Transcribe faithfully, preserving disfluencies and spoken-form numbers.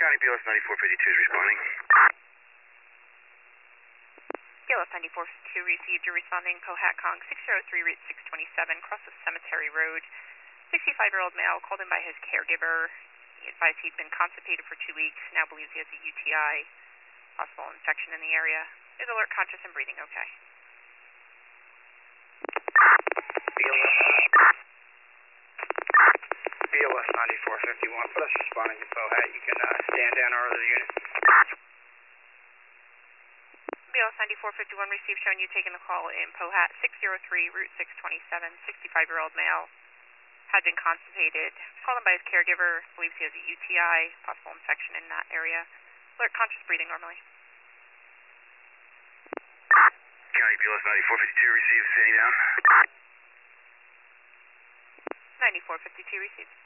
County B L S ninety-four fifty-two is responding. B L S ninety-four fifty-two received. You're responding Pohatcong six oh three, Route six twenty-seven, crosses Cemetery Road. sixty-five-year-old male called in by his caregiver. He advised he'd been constipated for two weeks, now believes he has a U T I, possible infection in the area. Is alert, conscious, and breathing okay. B L S, B L S ninety-four fifty-one, plus responding to Pohat. You can uh, stand down our other unit. B L S ninety-four fifty-one received, showing you taking the call in Pohat six oh three, Route six twenty-seven, sixty-five-year-old male. Had been constipated, called him by his caregiver, believes he has a U T I, possible infection in that area. Alert, conscious, breathing normally. County B L S ninety-four fifty-two received, standing down. ninety-four fifty-two received.